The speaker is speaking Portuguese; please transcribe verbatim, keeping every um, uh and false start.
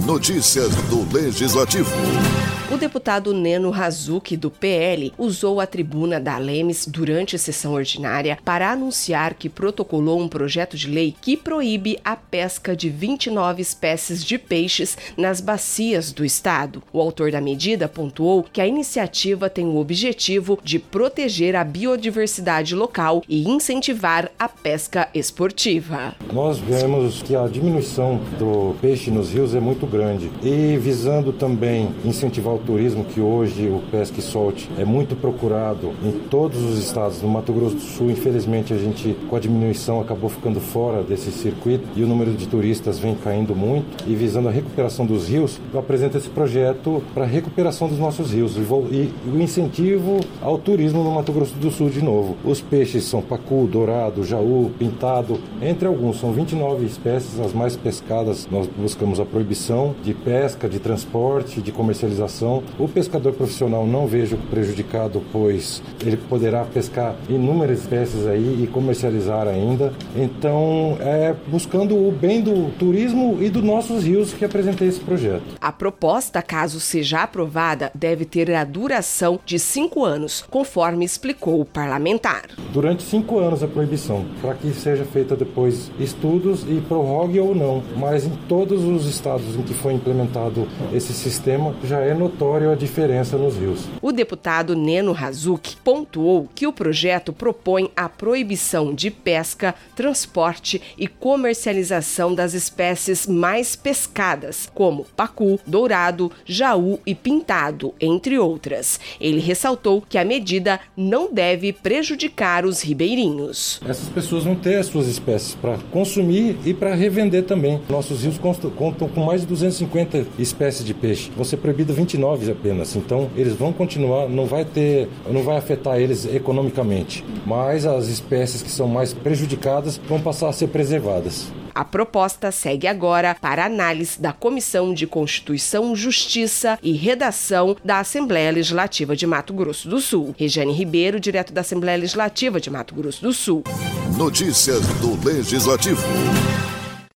Notícias do Legislativo. O deputado Neno Razucchi, do P L, usou a tribuna da Lemes durante a sessão ordinária para anunciar que protocolou um projeto de lei que proíbe a pesca de vinte e nove espécies de peixes nas bacias do estado. O autor da medida pontuou que a iniciativa tem o objetivo de proteger a biodiversidade local e incentivar a pesca esportiva. Nós vemos que a diminuição do peixe nos rios é muito grande e visando também incentivar o turismo, que hoje o Pesca e Solte é muito procurado em todos os estados. No Mato Grosso do Sul, infelizmente, a gente, com a diminuição, acabou ficando fora desse circuito e o número de turistas vem caindo muito. E visando a recuperação dos rios, eu apresento esse projeto para a recuperação dos nossos rios e o incentivo ao turismo no Mato Grosso do Sul de novo. Os peixes são pacu, dourado, jaú, pintado, entre alguns. São vinte e nove espécies, as mais pescadas. Nós buscamos a proibição de pesca, de transporte, de comercialização. O pescador profissional não vejo prejudicado, pois ele poderá pescar inúmeras espécies aí e comercializar ainda. Então, é buscando o bem do turismo e dos nossos rios que apresentei esse projeto. A proposta, caso seja aprovada, deve ter a duração de cinco anos, conforme explicou o parlamentar. Durante cinco anos a proibição, para que seja feita depois estudos e prorrogue ou não. Mas em todos os estados em que foi implementado esse sistema, já é notório a diferença nos rios. O deputado Neno Razucchi pontuou que o projeto propõe a proibição de pesca, transporte e comercialização das espécies mais pescadas, como pacu, dourado, jaú e pintado, entre outras. Ele ressaltou que a medida não deve prejudicar os ribeirinhos. Essas pessoas vão ter as suas espécies para consumir e para revender também. Nossos rios contam com mais de duzentas e cinquenta espécies de peixe. Vão ser proibidas vinte e nove apenas. Então, eles vão continuar, não vai ter, não vai afetar eles economicamente, mas as espécies que são mais prejudicadas vão passar a ser preservadas. A proposta segue agora para análise da Comissão de Constituição, Justiça e Redação da Assembleia Legislativa de Mato Grosso do Sul. Regiane Ribeiro, direto da Assembleia Legislativa de Mato Grosso do Sul. Notícias do Legislativo.